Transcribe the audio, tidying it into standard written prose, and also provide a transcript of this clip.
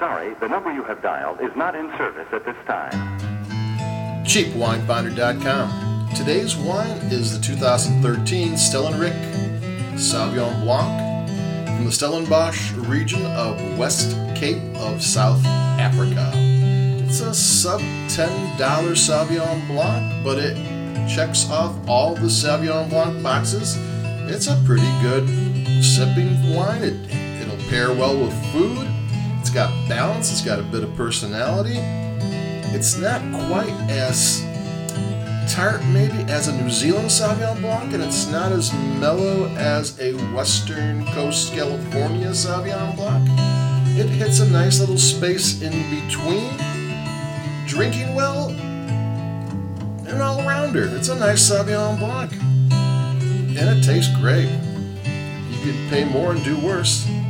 sorry, the number you have dialed is not in service at this time. CheapWineFinder.com. Today's wine is the 2013 Stellenrick Sauvignon Blanc from the Stellenbosch region of West Cape of South Africa. It's a sub-$10 Sauvignon Blanc, but it checks off all the Sauvignon Blanc boxes. It's a pretty good sipping wine. It'll pair well with food. It's got balance. It's got a bit of personality. It's not quite as tart maybe as a New Zealand Sauvignon Blanc, and it's not as mellow as a Western Coast California Sauvignon Blanc. It hits a nice little space in between. Drinking well, an all-rounder. It's a nice Sauvignon Blanc, and it tastes great. You could pay more and do worse.